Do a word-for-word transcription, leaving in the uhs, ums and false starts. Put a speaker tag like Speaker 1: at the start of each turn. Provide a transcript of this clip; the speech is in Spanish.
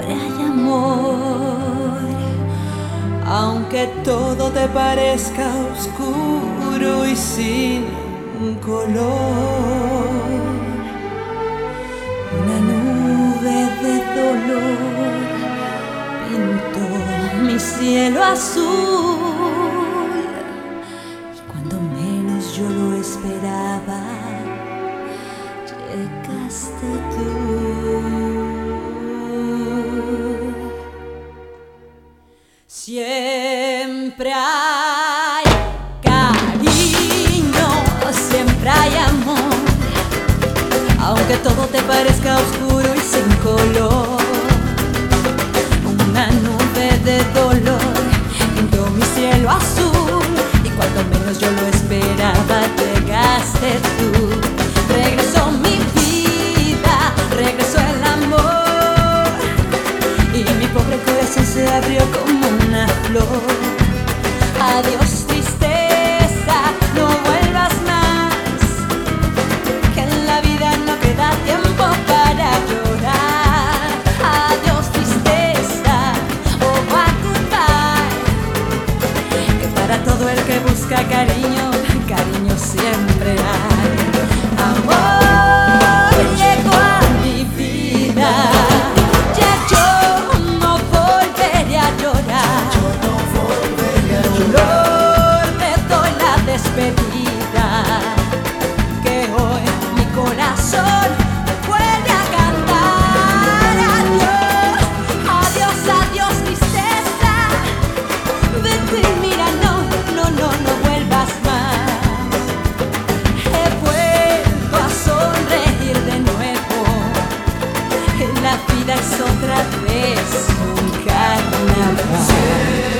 Speaker 1: siempre hay amor, aunque todo te parezca oscuro y sin color. Una nube de dolor pintó mi cielo azul, y cuando menos yo lo esperaba, llegaste tú. Siempre hay cariño, siempre hay amor, aunque todo te parezca oscuro y sin color. Una nube de dolor pintó mi cielo azul, y cuando menos yo lo esperaba, llegaste tú. Regresó mi vida, regresó el amor, y mi pobre corazón se abrió como una flor. Adiós tristeza, no vuelvas más, que en la vida no queda tiempo para llorar. Adiós tristeza, oh goodbye, que para todo el que busca cariño, cariño siempre hay. Amor llegó a mi vida, ya yo no volveré a llorar. Dolor, te doy la despedida, que hoy mi corazón vuelve a cantar. Adiós, adiós, adiós tristeza, vete y mira, no, no, no, no vuelvas más. He vuelto a sonreír de nuevo, la vida es otra vez un carnaval.